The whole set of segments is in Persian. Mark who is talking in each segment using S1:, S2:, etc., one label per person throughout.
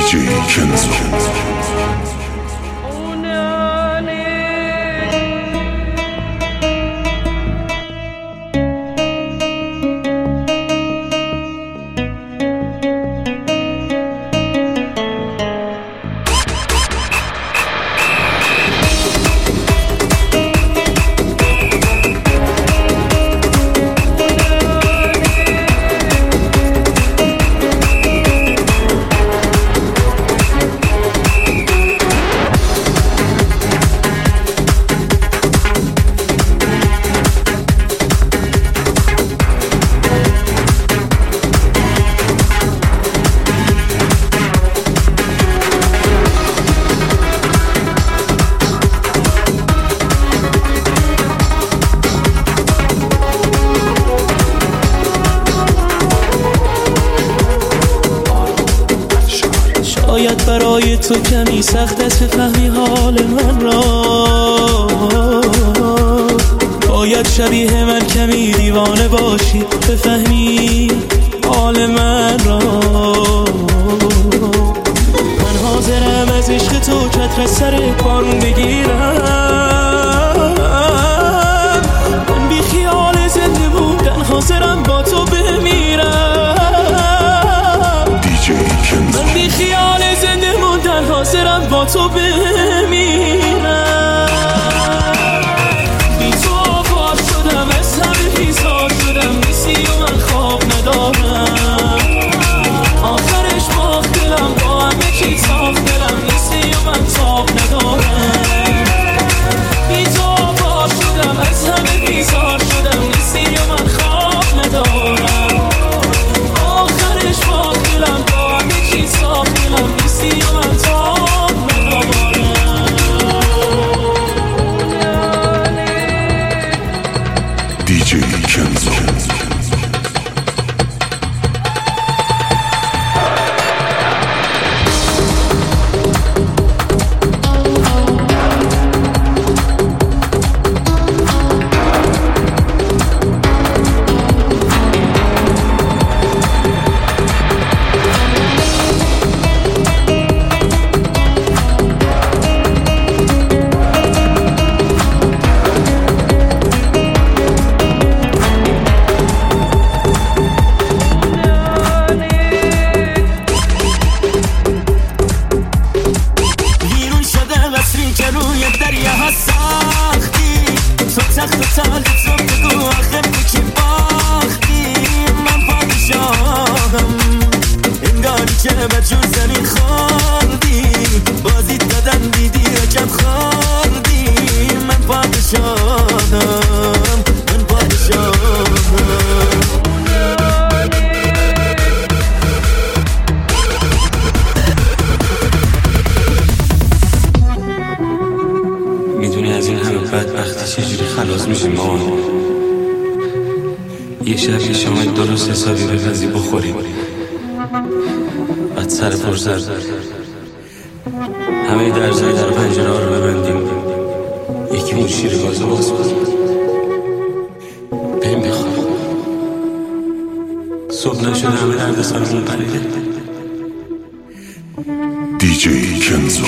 S1: دیجی کنزو.
S2: شاید برای تو کمی سخت است بفهمی حال من را، باید شبیه من کمی دیوانه باشی بفهمی حال من را. من حاضرم از عشق تو چتر سر بارون بگیرم، من بی خیال زنده بودن حاضرم با تو بمیرم. من بی خیال زنده موندن حاضرم با تو بمیرم. بی تو آوار شدم، از همه بیزار شدم، نیستی و من خواب ندارم. آخرش باخت دلم، با همه چی ساخت دلم، نیستی و من تاب ندارم. بی تو آوار شدم، از همه بیزار شدم، نیستی و من خواب ندارم. آخرش باخت دلم، با همه چی ساخت دلم، نیستی و من تاب ندارم.
S1: دیجی کنزو.
S3: میدونی از این همه بدبختی چجوری خلاص میشیم مامان؟ یه شب یه شام درست حسابی بپزی بخوریم، بعد سر فرصت همه درزای در پنجره ها رو ببندیم، یکی اون شیر گازو باز کنیم، بریم بخوریم. صبح نشده همه درد سرمون پریده.
S1: دیجی کنزو.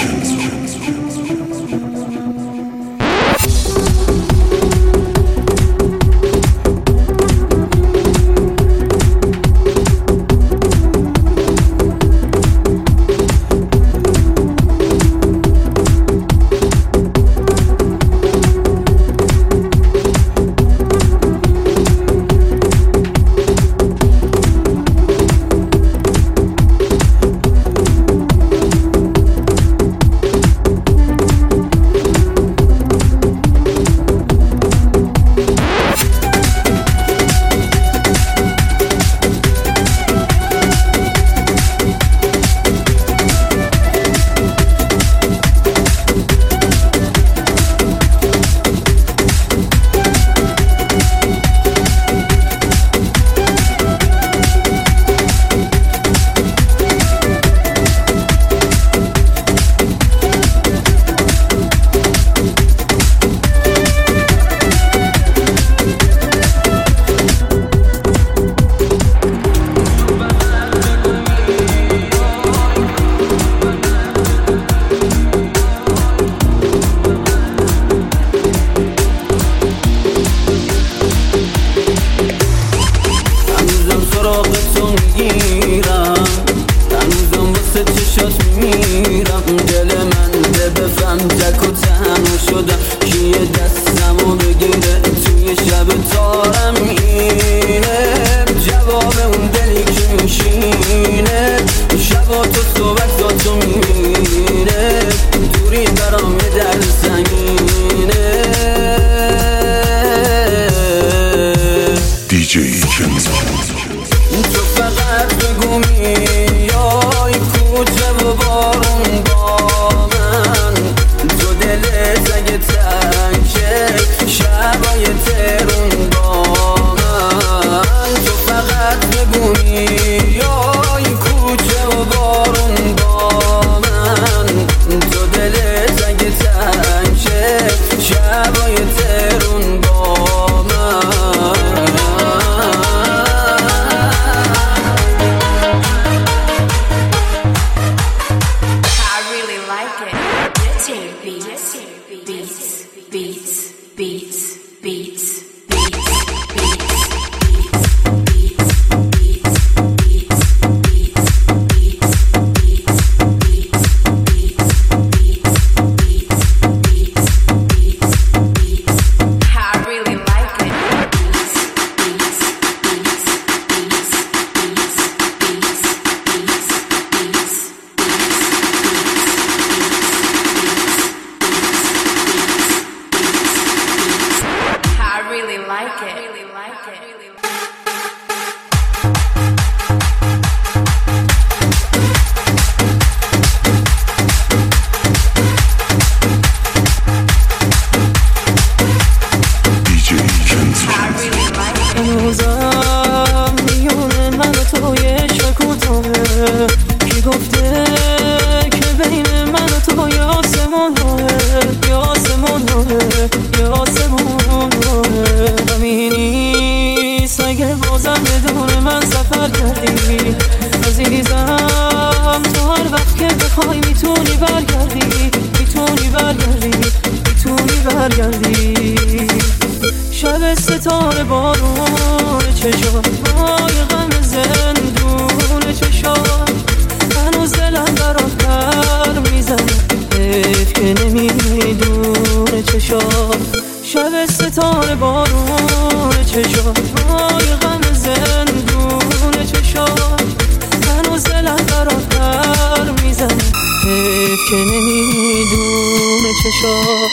S2: کی گفته که بین من و تو یا آسمون راهه، یا آسمون راهه، یا آسمون راهه. غمی نیست اگه بازم بدون من سفر کردی عزیزم، تو هر وقت که بخوای میتونی برگردی، میتونی برگردی، میتونی برگردی. شب ستاره بارون چشات، مای غم زندون چشات، هنوز دلم برات پر میزنه، حیف که نمیدونه چشات. شب ستاره بارون چشات، مای غم زندون چشات، هنوز دلم برات پر میزنه، حیف که نمیدونه چشات.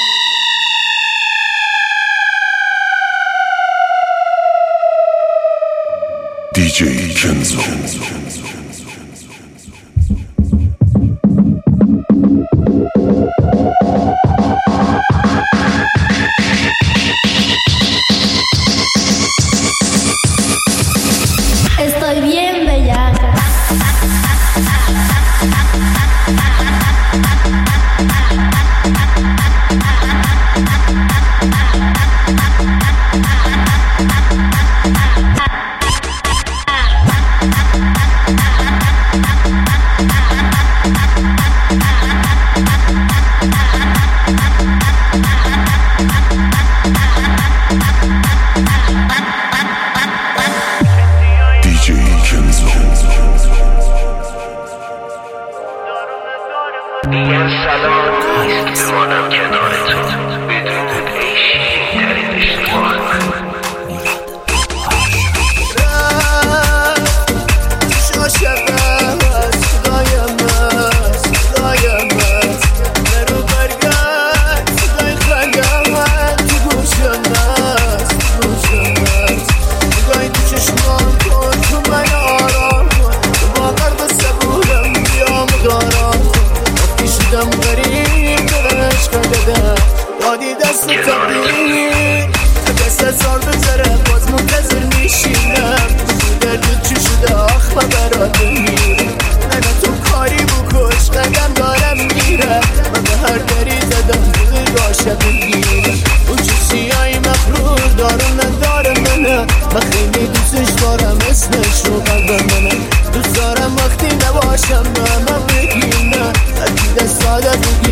S1: DJ Kenzo.
S4: Estoy bien bellaca.
S1: DJ Kenzo.
S5: میگن سلام نیست بمانم کنار تو، بدون ای شیرین ترین اشتباه من.
S6: دادی دست تقدیر دست سال بذاره باز منتظر میشینم، دردت چی شده آخ من برات میرم. من تو کاری بکش قدم دارم میرم، من به هر دری زدم دل راشه بگیرم. اون چی سیایی مغرور دارم نداره منه، من خیلی دوستش دارم اسمش رو قلبم منه. دوست دارم وقتی نباشم نه من بگیم نه، هرکی دست ساده بگیم